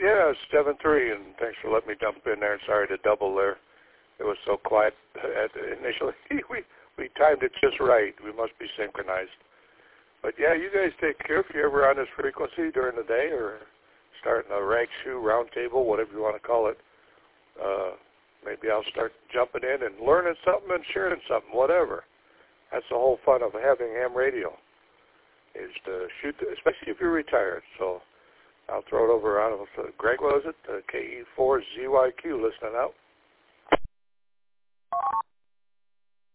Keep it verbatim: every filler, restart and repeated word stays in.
Yeah, it's seven three, and thanks for letting me jump in there. Sorry to double there. It was so quiet at initially. we we timed it just right. We must be synchronized. But yeah, you guys take care if you're ever on this frequency during the day or starting a rag shoe round table, whatever you want to call it. Uh, maybe I'll start jumping in and learning something and sharing something, whatever. That's the whole fun of having ham radio, is to shoot, the, especially if you're retired. So I'll throw it over. I don't know, so Greg, what was it? Uh, K E four Z Y Q listening out.